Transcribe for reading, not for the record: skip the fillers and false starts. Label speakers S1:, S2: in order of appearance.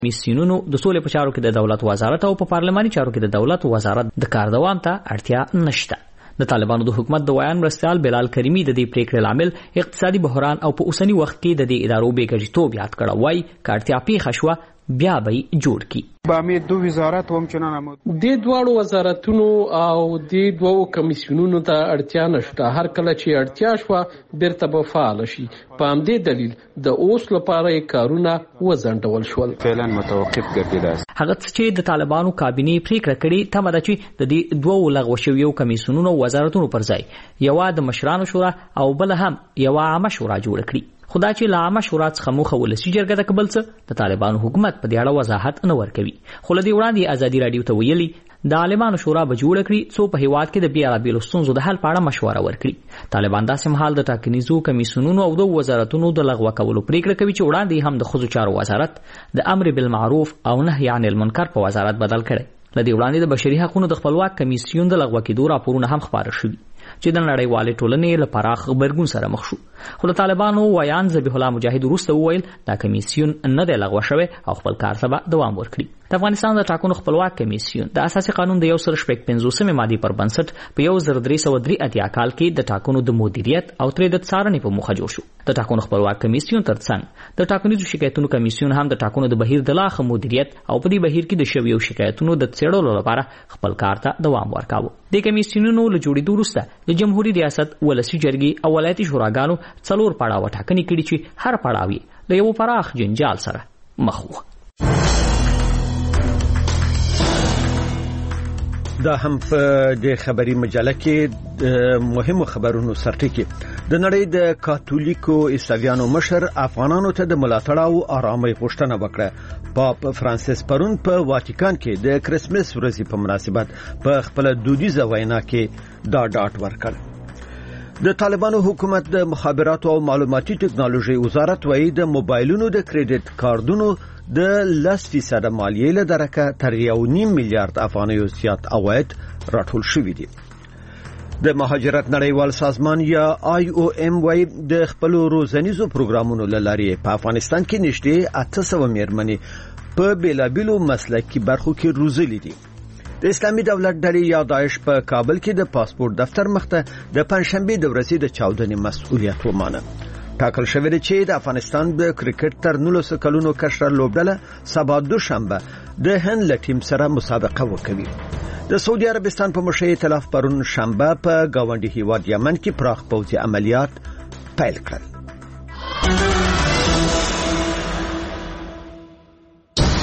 S1: کمیسیونونو د سولې په چارو کې د دولت وزارت او په پارلماني چارو کې د دولت وزارت د کار دوام ته اړتیا نشته. د طالبانو د حکومت د ویان مرستیال بلال کریمی د دې پریکړې لامل اقتصادي بحران او په اوسنی وخت کې د دې ادارو بیګجیتوب یاد کړه. وای کارتیا پیښه شوه بیا به جوړ کی.
S2: باید دو وزارت هم چنان د
S3: دواړو وزارتونو او د دوو کمیسیونونو ته اړتیا نشته. هر کله چې اړتیا شوه بیرته به فعال شي. په همدې دلیل د اوس لپاره کارونه وځنډول شول.
S2: فعلا متوقف ګرځیدل.
S1: هغه چې د طالبانو کابینه پریکړه کړې تمه ده چې د دې دوو لغوه شویو کمیسیونونو وزارتونو پر ځای یو د مشرانو شورا او بل هم یو عامه شورا جوړ کړي. خدا چې لا عامه شورا څخه موخه ولسی جرګه د قبل څه د طالبانو حکومت په دې اړه وضاحت نه ورکوي. خو لدی وړاندې ازادي رادیو ته ویلي د عالمانو شورا به جوړ کړي څو په هیواد کې د بیلابیلو ستونزو د حل په اړه مشوره ورکړي. طالبان داسې مهال د ټاکنیزو کمیسیونونو او د وزارتونو د لغوه کولو پریکړه کوي چې وړاندې هم د ښځو چارو وزارت د امر بالمعروف او نهي عن المنکر په وزارت بدل کړي. لدی وړاندې د بشري حقوقو د خپلواک کمیسیون د لغوه کېدو راپورونه هم خبره شوي چې د نړیوالې ټولنې لپاره خبرګون سره مخ شو. خو د طالبانو ویان ذبیح الله مجاهد وروسته وویل دا کمیسیون نه دی لغوه شوی او خپل کار ته به دوام ورکړي. د افغانستان د ټاکنو خپلواک کمیسیون د اساسي قانون د 155 ماده پر بنسټ په 1383 کال کې د ټاکنو د مدیریت او ترې د څارنې په موخه جوړ شو. د ټاکنو خپلواک کمیسیون ترڅنګ د ټاکنیزو شکایتونو کمیسیون هم د ټاکنو د بهیر د لاخه مدیریت او په دې بهیر کې د شویو شکایتونو د څېړلو لپاره خپل کار ته دوام ورکاوه. د کمیسیونونو له جوړېدو وروسته د جمهوریت ریاست ولسی جرګې او ولایتي شوراګانو 4 پړاوه ټاکنې کړي چې هر پړاو یې له یو پراخ جنجال سره مخ و.
S4: دا هم په د خبري مجله کې مهمو خبرونو سرټکی. د نړۍ د کاتولیکو عیسویانو مشر افغانانو ته د ملاتړ او آرامۍ غوښتنه وکړه. پاپ فرانسیس پرون په واتیکان کې د کرسمس ورځې په مناسبت په خپل دودیزه وینا کې دا ډاټ ورکړ. د طالبانو حکومت د مخابراتو او معلوماتي ټکنالوژي وزارت وايي د موبایلونو د کریډټ کارتونو د 10% مالیې له درکه تر 1.5 میلیارډ افغانیو زیات عواید راټول شوي دي. د مهاجرت نړیوال سازمان یا IOM وايي د خپل روزنیزو پروګرامونو لارې په افغانستان کې نږدې 800 میرمنې په بیلابیلو مسلکي برخو کې روزلي دي. د اسلامي دولت ډلې یا داعش په کابل کې د پاسپورت دفتر مخته د پنځشنبه د ورځې د چاودنې مسؤلیت ومانه. ټاکل شوی دی چې د افغانستان د کرکټ تر 19 کلونو کشر لوبډله سبا دوشنبه د هند له ټیم سره مسابقه وکوي. د سعودي عربستان په مشرۍ ائتلاف پرون شنبه په گاونډي هیواد یمن کې پراخ پوځي عملیات پیل کړل.